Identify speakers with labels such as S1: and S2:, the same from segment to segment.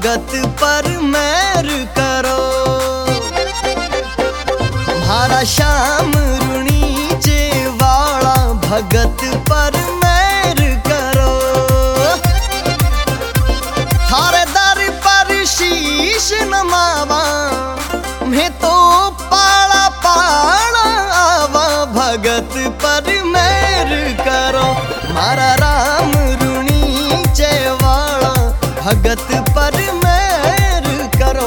S1: भगत पर मेहर करो। म्हारा श्याम ऋणी जेवाड़ा भगत पर मेहर करो। थारे दर पर शीश नमावा मैं तो पाड़ा पाड़ा आवा भगत पर मेहर करो। म्हारा राम ऋणी जेवाड़ा भगत पर मेहर करो।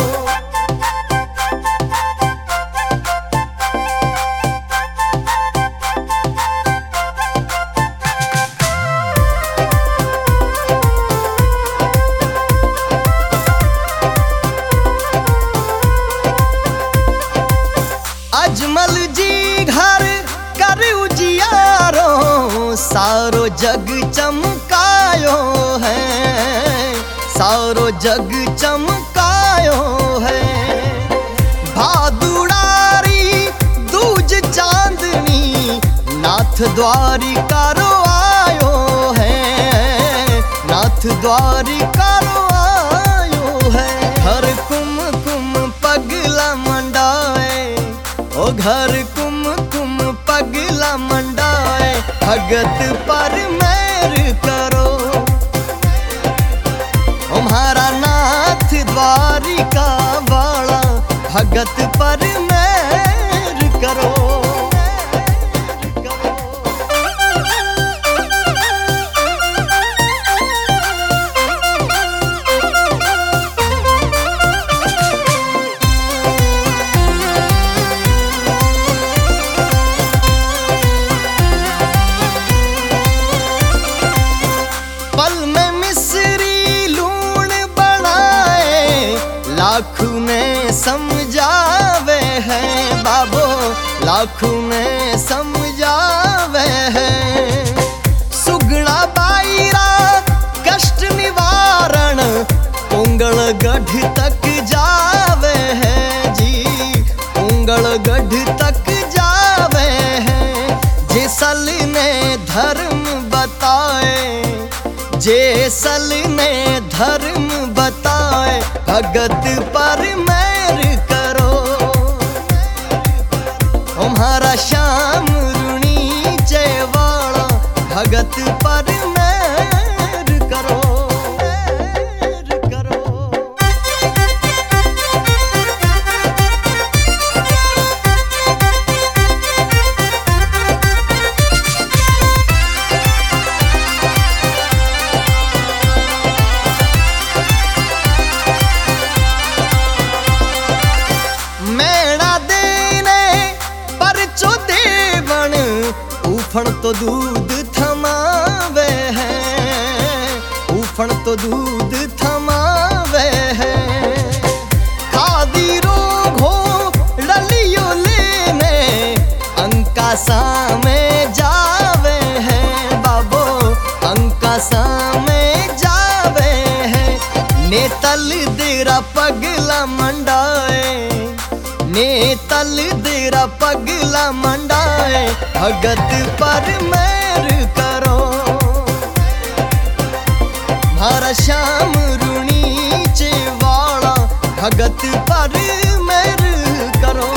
S1: अजमल जी घर कर उजियारो सारो जग चमकायो है। सारो जग चमकायो है। भादुड़ारी दूज चांदनी नाथ द्वारिकारो आयो है। नाथ द्वारिकारो आयो है। घर कुमकुम पगला मंडाए ओ घर कुमकुम पगला मंडाए भगत पर मेहर करो। ओ म्हारा नाथ द्वारिका वाला भगत पर मेहर करो। पल में मिस्री लूण बनाए लाख में समझावे है बाबो। लाख में समझावे है। सुगड़ा बाईरा कष्ट निवारण उंगल गढ़ तक जावे है जी। उंगल गढ़ तक जावे है। जिसल ने धर्म बताए जेसल ने धर्म बताए भगत पर मेहर करो। ओ म्हारा श्याम ऋणी जेवाड़ा भगत पर मेहर करो। मेहर करो। उफण तो दूध थमावे है। उफण तो दूध थमावे है। खादी रोघो डलियो लेने अंका सामे जावे है बाबो। अंका सामे जावे है। नेतल देरा पगला मंडाए। नेतल देरा पगला मंडाए भगत पर मेहर करो। म्हारा श्याम ऋणी जेवाड़ा भगत पर मेहर करो।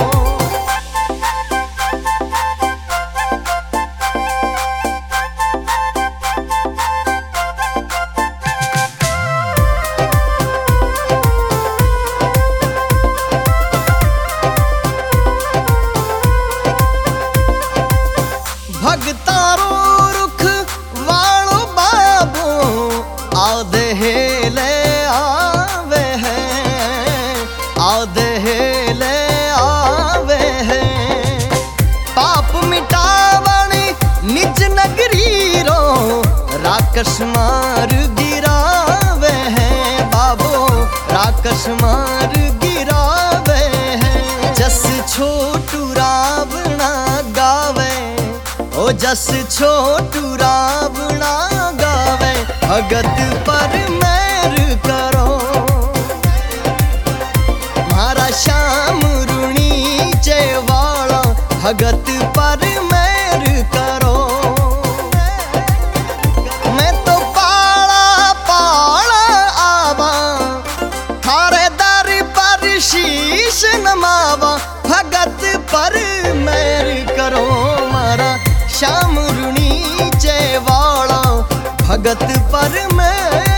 S1: भगतारो रुख वालो बाबो आधे हेले आवे है। आधे हेले आवे है। पाप मिटावण निज नगरी रो राकस मार गिरावे है बाबो। राकस मार गिरावे है। जस छोटू रावणा गावे ओ जस छोटू रावणा गावे भगत पर मेहर करो। म्हारा श्याम ऋणी जेवाड़ा भगत पर मेहर करो। मैं तो पाड़ा पाड़ा आवा श्याम ऋणी चे वाला भगत पर मेहर